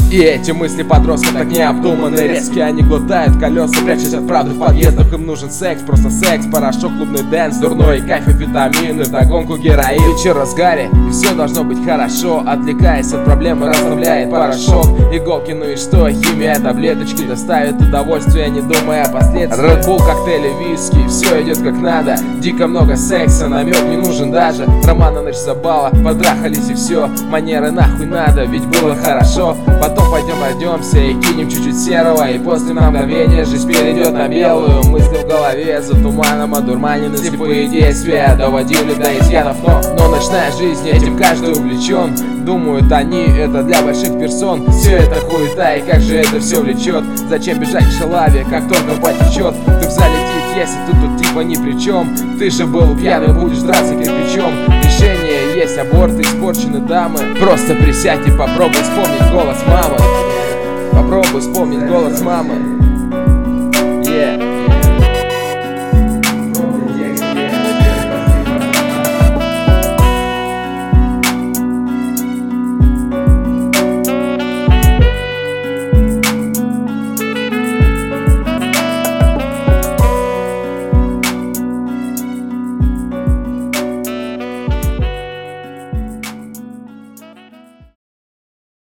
И эти мысли подростков так необдуманны, резкие, они глотают колеса, прячась от правды в подъездах. Им нужен секс, просто секс, порошок, клубный дэнс, дурной кайф и витамины, вдогонку героин. Вечер в разгаре, и все должно быть хорошо. Отвлекаясь от проблемы, расслабляет порошок. Иголки, ну и что, химия, таблеточки доставят удовольствие, не думая о последствиях. Red Bull, коктейли, виски, все идет как надо. Дико много секса, намек не нужен даже. Роман на ночь забала, потрахались и все. Манеры нахуй надо, ведь было хорошо. Потом пойдем пройдемся и кинем чуть-чуть серого. И после на мгновение жизнь перейдет на белую. Мысли в голове за туманом одурманены, слепые действия доводили до изъянов. Но ночная жизнь, этим каждый увлечен. Думают они, это для больших персон. Все это хуета, и как же это все влечет. Зачем бежать к шалаве, как только потечет. Ты в зале тип, если тут типа ни при чем. Ты же был пьяный, будешь драться кирпичом. Решение есть, аборты, испорчены дамы. Просто присядь и попробуй вспомнить голос мамы. Попробуй вспомнить голос мамы.